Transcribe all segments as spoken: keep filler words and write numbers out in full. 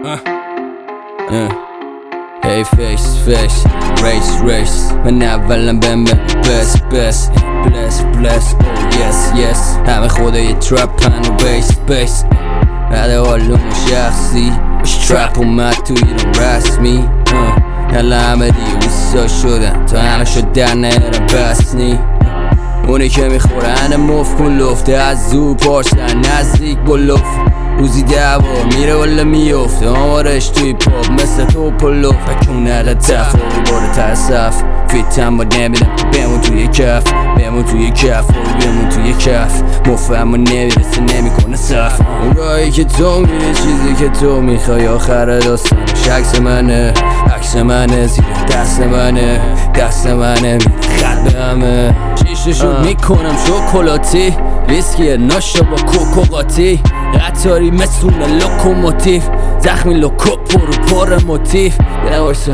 Hey face face race race من اولم بهم بس بس bless bless oh yes yes همه خدای ترپن و بیس بیس بعد حالون شخصی باش ترپ اومد تو ایران رسمی یلا همه دیگه ویسا شدن تا همه شد در نهرم بسنی اونی که میخورن مف کن لفته از زو پارسن نزدیک با لف روزی ده بار میره ولی میفته آمارش توی پاپ مثل تو پلوف اکونه لطف آقای بار ترصف فیتم با نمیدم بمون توی کف بمون توی کف بمون توی کف مفهم و نمیرسه نمیکنه صف اون راهی که تو میره چیزی که تو میخوای آخر داستانش عکس منه عکس منه زیر دست منه دست منه خط به همه شیششو میکنم شکلاتی ویسکی ناشتا با کوکو قاطی قطاری مثل لوکوموتیو زخمی لوکو پرو پر موتیف یه وایسا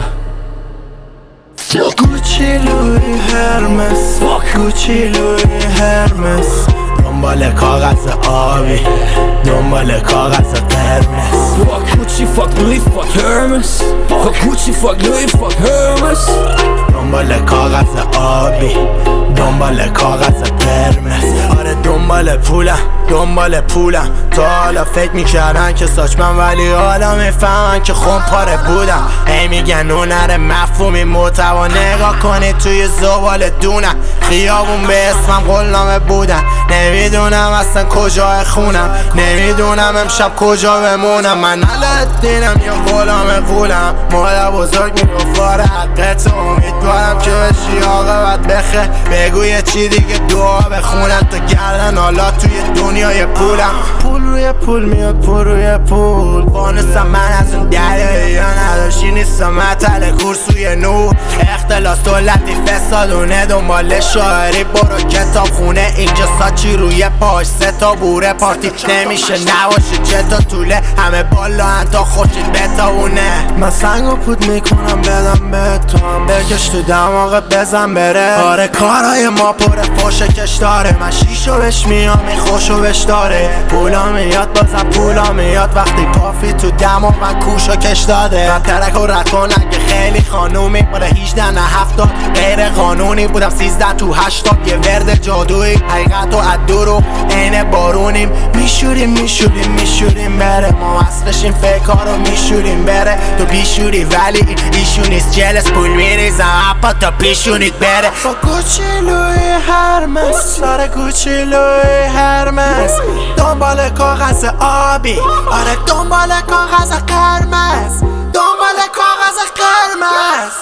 گوچی لوی هرمس گوچی لوی هرمس دنبال کاغذ آبی دنبال کاغذ قرمز گوچی فاک لوی فاک هرمس گوچی فاک لوی فاک هرمس دنبال کاغذ آبی دنبال کاغذ قرمز آره دنبال پولم دنبال پولم تا حالا فکر میکردن که ساچمن ولی حالا میفهمن که خون پاره بودم هی میگن هنر مفهومی محتوا نگاه کنید توی زبال دونم خیابون به اسمم قولنامه بودن نمیدونم اصلا کجای خونم نمیدونم امشب کجا بمونم من علالدینم یا غلام قولم مادر بزرگ میگفت آره حقت امیدوارم که بشی عاقبت بخیر بگو یه چی دیگه دعا بخونم تا گردن حالا توی دنیای پولم پول روی پول میاد پول روی پول بانستم من از اون دریایی یا نداشتی نیستم مطل کورسوی نور اختلاس دولتی فسادونه دنبال شاعری برو کتاب خونه اینجا ساچی روی پاش سه تا بوره پارتی نمیشه نباشه جتا طوله همه بالا هم تا خوشید بتاونه من سنگ و پود میکنم بدم به تو هم بکش تو دماغ بزن بره آره کارهای ما پر فاشه کش داره من شیشو بش میام این خوشو بش داره پولا میاد بازم پولا میاد وقتی پافی تو دماغ من کوشو کش داده من ترک و رد کن اگه خیلی خانومی باره هیجده نه هفتاد غیر قانونی بودم سیزده تو هشتاد یه ورد جادویی حقیقت و عدو رو عین بارونیم میشوریم میشوریم میشوریم بره ما اصلشیم فکر رو میشوریم بره تو بیشوری ولی ایشون نیست جلس پول میریزم اپا تا پیشونید بره با گوچیلوی هرمس سر گوچیلوی هرمس دنبال کاغذ آبی آره دنبال کاغذ قرمز دنبال کاغذ قرمز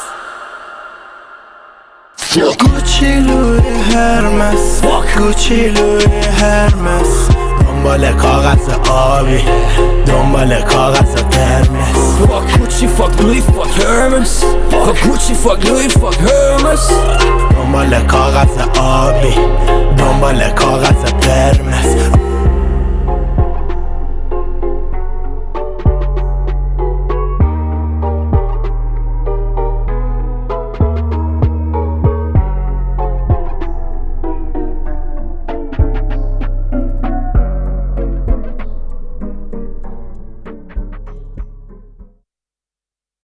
گوچیلوی هرمس گوچیلوی هرمس دنبال کاغذ آبی دنبال کاغذ قرمز Gucci fuck Louis fuck Hermes Gucci fuck Louis fuck Hermes دنبال کاغذ آبی دنبال کاغذ قرمز